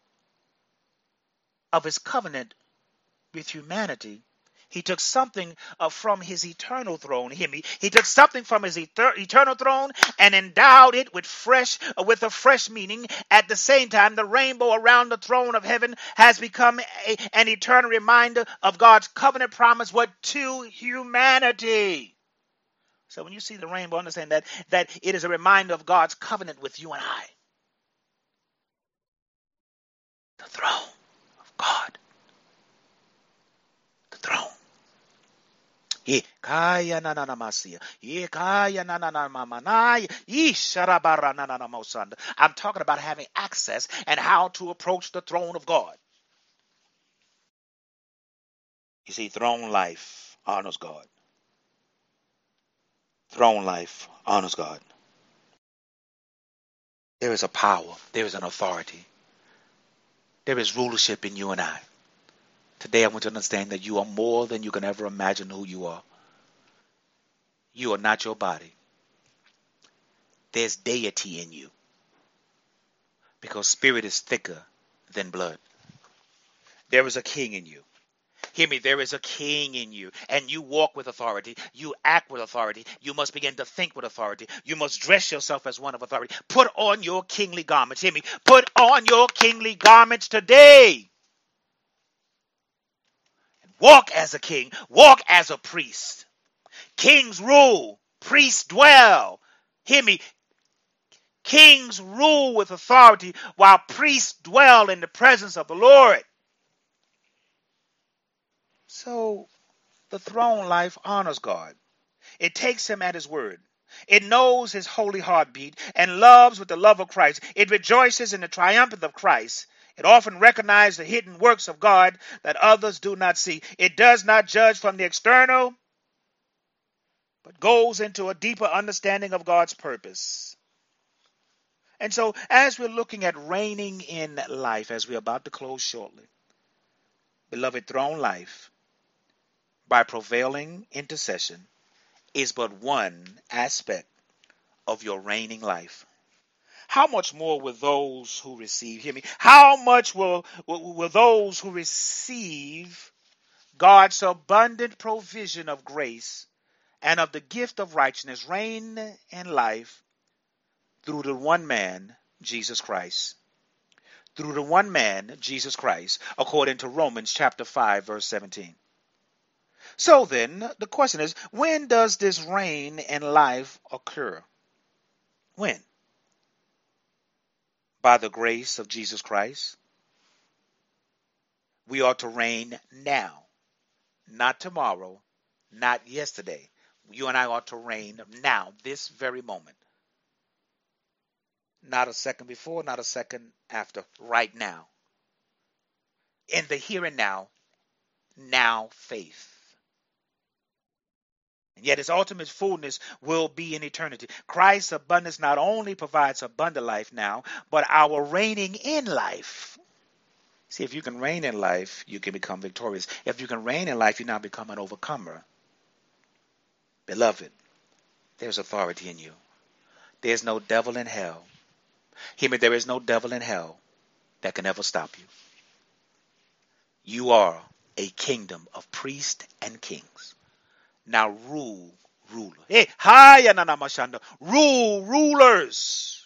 of his covenant with humanity, he took something uh, from his eternal throne. Hear me. He took something from his ether- eternal throne and endowed it with fresh, uh, with a fresh meaning. At the same time, the rainbow around the throne of heaven has become a, an eternal reminder of God's covenant promise, what, to humanity. So when you see the rainbow, understand that that it is a reminder of God's covenant with you and I. The throne of God. The throne. Ye kaya na na na masia. Ye kaya na na na mamanai. Ye sharabara na na na mosanda. I'm talking about having access and how to approach the throne of God. You see, throne life honors God. Throne life honors God. There is a power. There is an authority. There is rulership in you and I. Today I want to understand that you are more than you can ever imagine who you are. You are not your body. There's deity in you. Because spirit is thicker than blood. There is a king in you. Hear me, there is a king in you, and you walk with authority. You act with authority. You must begin to think with authority. You must dress yourself as one of authority. Put on your kingly garments. Hear me, put on your kingly garments today. Walk as a king. Walk as a priest. Kings rule. Priests dwell. Hear me. Kings rule with authority while priests dwell in the presence of the Lord. So the throne life honors God. It takes him at his word. It knows his holy heartbeat and loves with the love of Christ. It rejoices in the triumph of Christ. It often recognizes the hidden works of God that others do not see. It does not judge from the external, but goes into a deeper understanding of God's purpose. And so, as we're looking at reigning in life, as we're about to close shortly, beloved, throne life, by prevailing intercession, is but one aspect of your reigning life. How much more will those who receive, hear me, how much will, will, will those who receive God's abundant provision of grace and of the gift of righteousness reign in life through the one man, Jesus Christ. Through the one man, Jesus Christ, according to Romans chapter five, verse seventeen. So then, the question is, when does this reign in life occur? When? By the grace of Jesus Christ. We are to reign now, not tomorrow, not yesterday. You and I ought to reign now, this very moment. Not a second before, not a second after, right now. In the here and now, now faith. And yet its ultimate fullness will be in eternity. Christ's abundance not only provides abundant life now, but our reigning in life. See, if you can reign in life, you can become victorious. If you can reign in life, you now become an overcomer. Beloved, there's authority in you. There's no devil in hell. Hear me, there is no devil in hell that can ever stop you. You are a kingdom of priests and kings. Now rule, ruler. Hey, hi, Ananamashanda. Rule, rulers.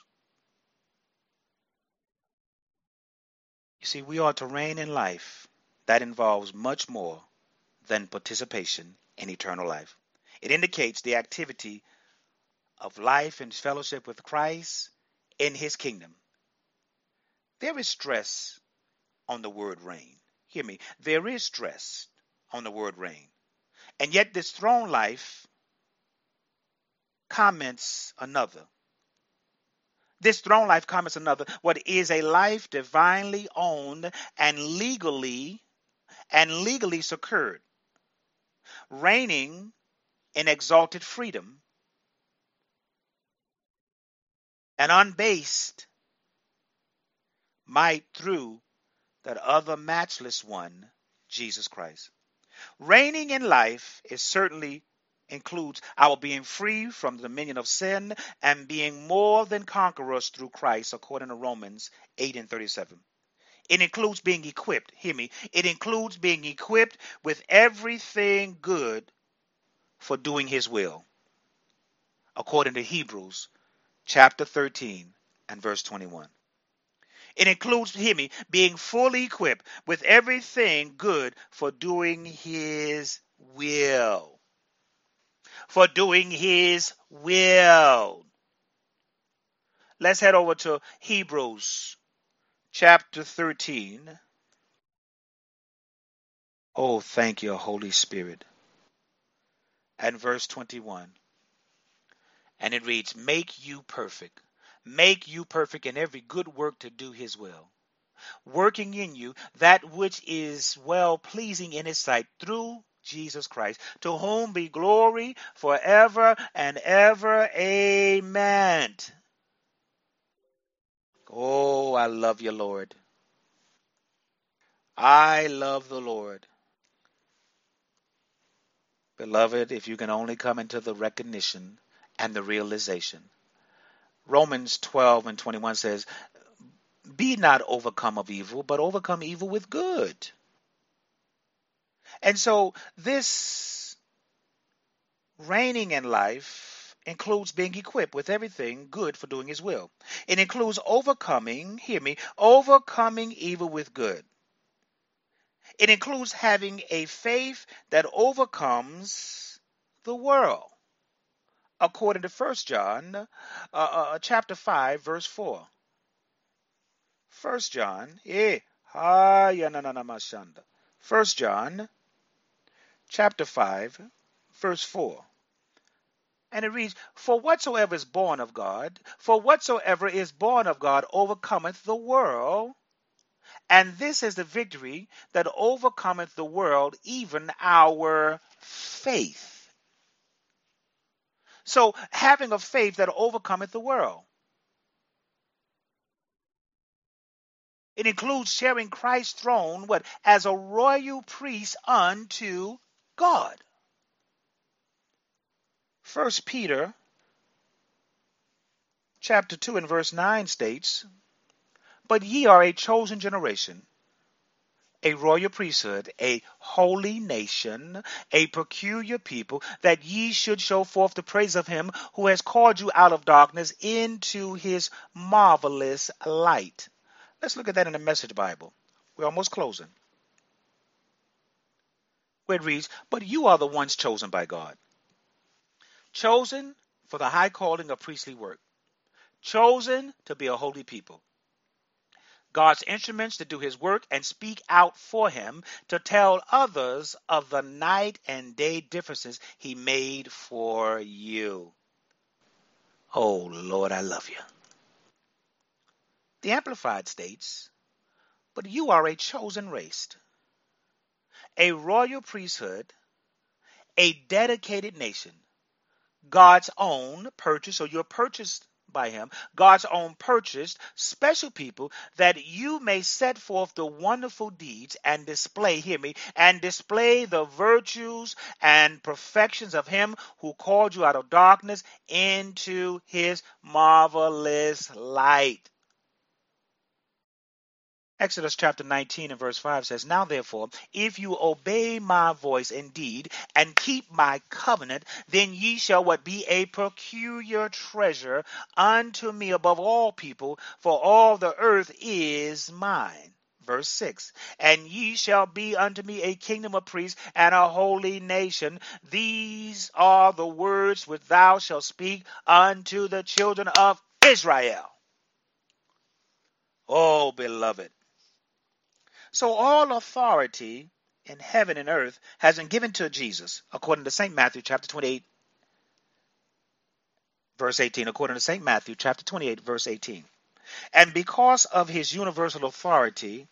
You see, we are to reign in life. That involves much more than participation in eternal life. It indicates the activity of life and fellowship with Christ in his kingdom. There is stress on the word reign. Hear me. There is stress on the word reign. And yet this throne life comments another. This throne life comments another. What is a life divinely owned and legally and legally secured, reigning in exalted freedom and unbased might through that other matchless one, Jesus Christ. Reigning in life is certainly includes our being free from the dominion of sin and being more than conquerors through Christ, according to Romans eight and thirty-seven. It includes being equipped, hear me, it includes being equipped with everything good for doing his will, according to Hebrews chapter thirteen and verse twenty-one. It includes, hear me, being fully equipped with everything good for doing his will. For doing his will. Let's head over to Hebrews chapter thirteen. Oh, thank you, Holy Spirit. And verse twenty-one. And it reads, make you perfect. Make you perfect in every good work to do his will, working in you that which is well pleasing in his sight through Jesus Christ, to whom be glory forever and ever. Amen. Oh, I love you, Lord. I love the Lord. Beloved, if you can only come into the recognition and the realization. Romans twelve and twenty-one says, be not overcome of evil, but overcome evil with good. And so this reigning in life includes being equipped with everything good for doing his will. It includes overcoming, hear me, overcoming evil with good. It includes having a faith that overcomes the world, according to First John uh, uh, chapter five, verse four. First John, eh, ha, ya, na, na, na, ma, shanda. First John chapter five, verse four. And it reads, for whatsoever is born of God, for whatsoever is born of God overcometh the world. And this is the victory that overcometh the world, even our faith. So having a faith that overcometh the world. It includes sharing Christ's throne, what, as a royal priest unto God. First Peter chapter two and verse nine states, but ye are a chosen generation, a royal priesthood, a holy nation, a peculiar people, that ye should show forth the praise of him who has called you out of darkness into his marvelous light. Let's look at that in the Message Bible. We're almost closing. Where it reads, but you are the ones chosen by God. Chosen for the high calling of priestly work. Chosen to be a holy people. God's instruments to do his work and speak out for him, to tell others of the night and day differences he made for you. Oh, Lord, I love you. The Amplified states, but you are a chosen race, a royal priesthood, a dedicated nation, God's own purchase, or you're purchased by him, God's own purchased special people, that you may set forth the wonderful deeds and display, hear me, and display the virtues and perfections of him who called you out of darkness into his marvelous light. Exodus chapter nineteen and verse five says, Now therefore, if you obey my voice indeed, and keep my covenant, then ye shall what be a peculiar treasure unto me above all people, for all the earth is mine. Verse six, And ye shall be unto me a kingdom of priests and a holy nation. These are the words which thou shalt speak unto the children of Israel. Oh, beloved. So all authority in heaven and earth has been given to Jesus, according to Saint Matthew chapter twenty-eight, verse eighteen. According to Saint Matthew chapter twenty-eight, verse eighteen. And because of his universal authority,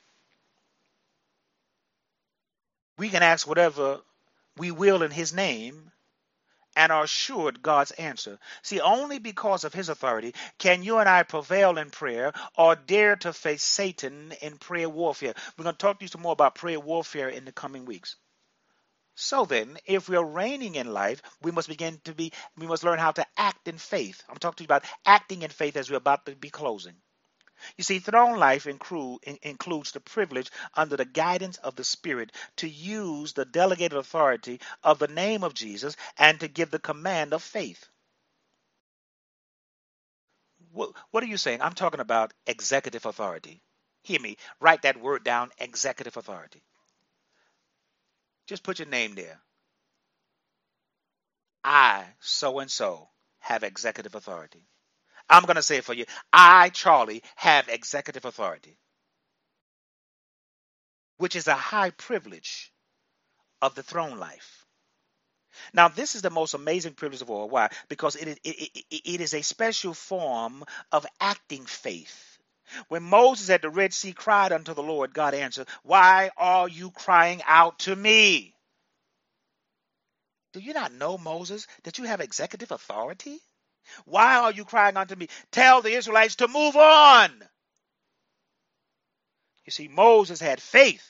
we can ask whatever we will in his name and are assured God's answer. See, only because of his authority can you and I prevail in prayer or dare to face Satan in prayer warfare. We're going to talk to you some more about prayer warfare in the coming weeks. So then, if we are reigning in life, we must begin to be, we must learn how to act in faith. I'm talking to you about acting in faith as we're about to be closing. You see, throne life include, in, includes the privilege under the guidance of the Spirit to use the delegated authority of the name of Jesus and to give the command of faith. What, what are you saying? I'm talking about executive authority. Hear me. Write that word down, executive authority. Just put your name there. I, so and so, have executive authority. I'm going to say it for you. I, Charlie, have executive authority, which is a high privilege of the throne life. Now, this is the most amazing privilege of all. Why? Because it is, it, it, it is a special form of acting faith. When Moses at the Red Sea cried unto the Lord, God answered, Why are you crying out to me? Do you not know, Moses, that you have executive authority? Why are you crying unto me? Tell the Israelites to move on. You see, Moses had faith.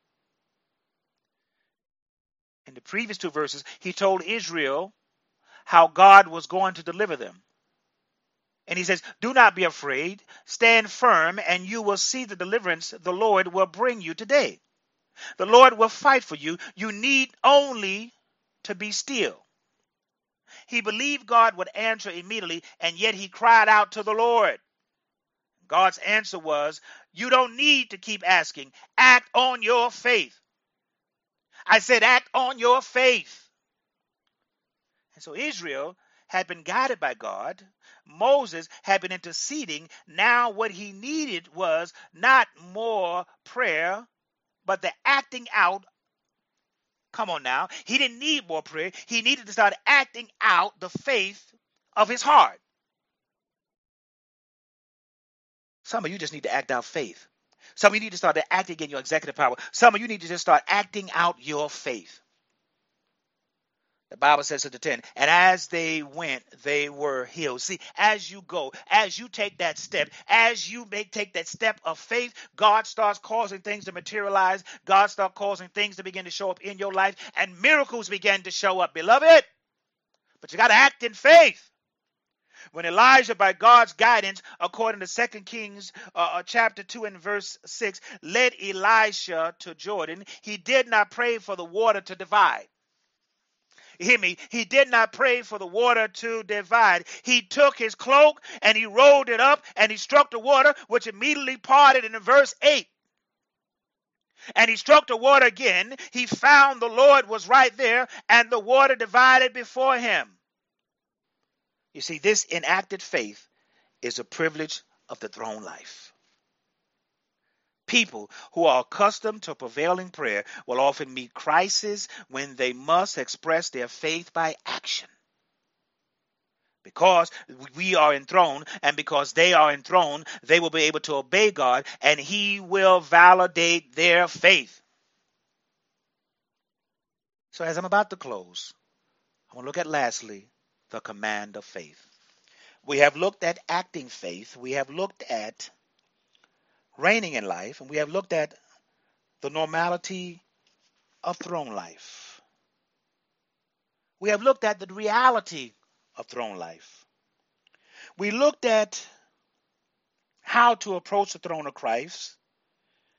In the previous two verses, he told Israel how God was going to deliver them. And he says, Do not be afraid, stand firm, and you will see the deliverance the Lord will bring you today. The Lord will fight for you. You need only to be still. He believed God would answer immediately, and yet he cried out to the Lord. God's answer was, You don't need to keep asking. Act on your faith. I said, act on your faith. And so Israel had been guided by God. Moses had been interceding. Now what he needed was not more prayer, but the acting out. Come on now. He didn't need more prayer. He needed to start acting out the faith of his heart. Some of you just need to act out faith. Some of you need to start acting in your executive power. Some of you need to just start acting out your faith. The Bible says at the ten, and as they went, they were healed. See, as you go, as you take that step, as you make take that step of faith, God starts causing things to materialize. God starts causing things to begin to show up in your life, and miracles begin to show up, beloved. But you got to act in faith. When Elijah, by God's guidance, according to Second Kings uh, chapter two and verse six, led Elisha to Jordan, he did not pray for the water to divide. Hear me. He did not pray for the water to divide. He took his cloak and he rolled it up and he struck the water, which immediately parted in verse eight. And he struck the water again. He found the Lord was right there and the water divided before him. You see, this enacted faith is a privilege of the throne life. People who are accustomed to prevailing prayer will often meet crises when they must express their faith by action. Because we are enthroned and because they are enthroned, they will be able to obey God and he will validate their faith. So as I'm about to close, I want to look at lastly the command of faith. We have looked at acting faith. We have looked at reigning in life, and we have looked at the normality of throne life. We have looked at the reality of throne life. We looked at how to approach the throne of Christ,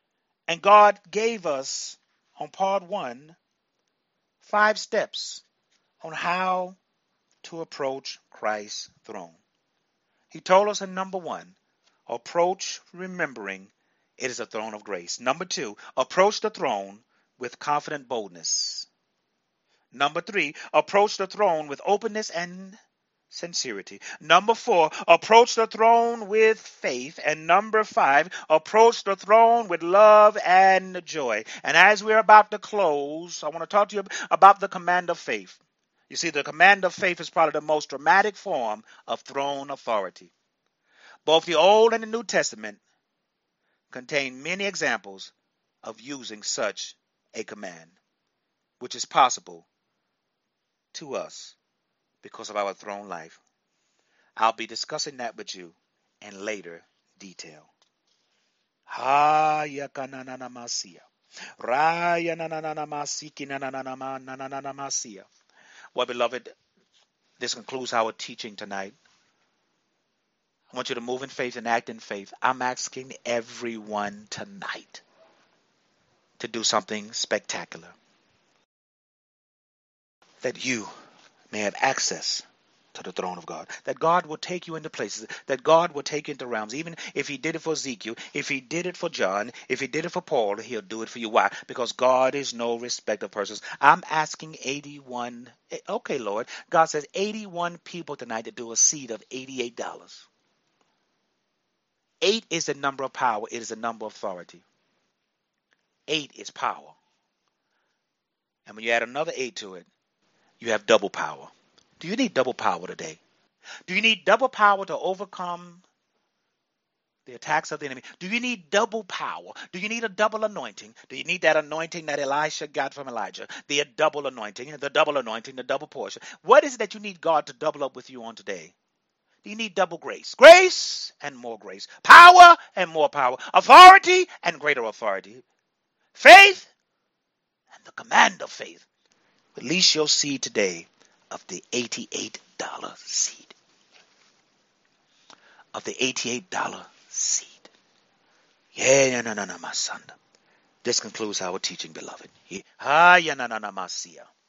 And God gave us, on part one, five steps on how to approach Christ's throne. He told us in number one, approach remembering it is a throne of grace. Number two, approach the throne with confident boldness. Number three, approach the throne with openness and sincerity. Number four, approach the throne with faith. And number five, approach the throne with love and joy. And as we're about to close, I want to talk to you about the command of faith. You see, the command of faith is probably the most dramatic form of throne authority. Both the Old and the New Testament contain many examples of using such a command, which is possible to us because of our throne life. I'll be discussing that with you in later detail. Ha yakananamasia. Raya nananamasiki nananamasia. Well, beloved, this concludes our teaching tonight. I want you to move in faith and act in faith. I'm asking everyone tonight to do something spectacular, that you may have access to the throne of God, that God will take you into places, that God will take you into realms. Even if he did it for Ezekiel, if he did it for John, if he did it for Paul, he'll do it for you. Why? Because God is no respecter of persons. I'm asking eighty-one, okay, Lord, God says eighty-one people tonight to do a seed of eighty-eight dollars. Eight is the number of power. It is the number of authority. Eight is power. And when you add another eight to it, you have double power. Do you need double power today? Do you need double power to overcome the attacks of the enemy? Do you need double power? Do you need a double anointing? Do you need that anointing that Elisha got from Elijah? The double anointing, the double anointing, the double portion. What is it that you need God to double up with you on today? Do you need double grace? Grace and more grace. Power and more power. Authority and greater authority. Faith and the command of faith. Release your seed today of the eighty-eight dollar seed. Of the eighty-eight dollar seed. Yeah, no, no, no, my son. This concludes our teaching, beloved. Ah, yeah, no, no, no, my seer.